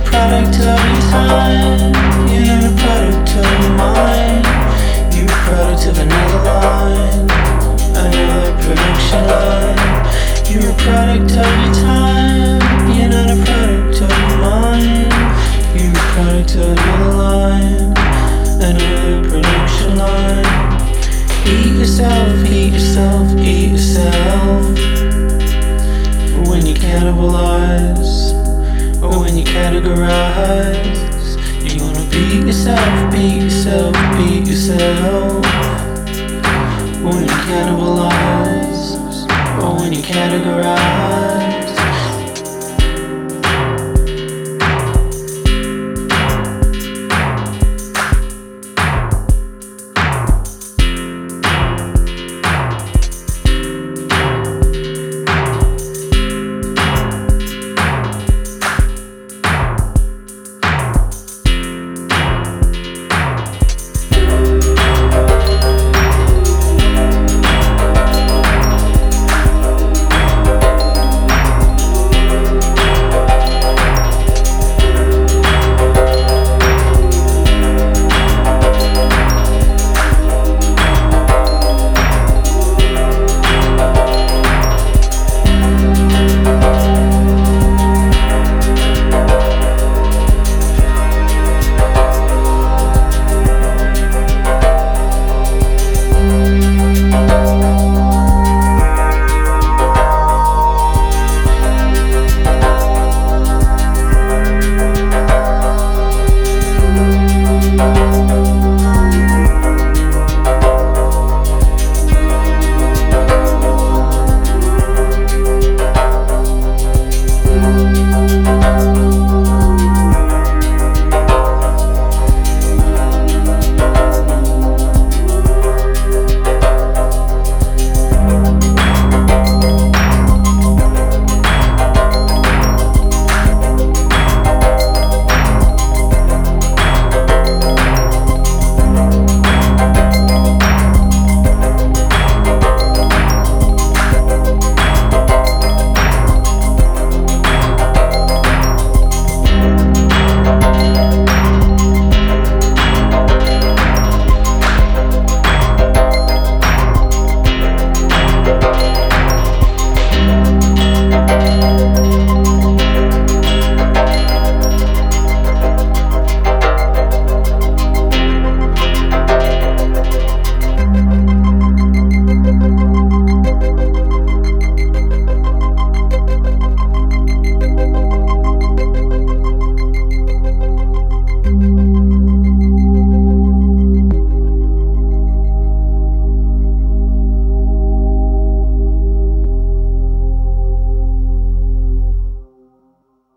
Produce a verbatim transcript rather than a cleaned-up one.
product of your time. You're not a product of your mind. You're a product of another line, another production line. You're a product of your time. You're not a product of your mind. You're a product of another line, another production line. Eat yourself, eat yourself, eat yourself. When you cannibalize, or when you categorize, you wanna beat yourself, beat yourself, beat yourself. When you cannibalize, or when you categorize.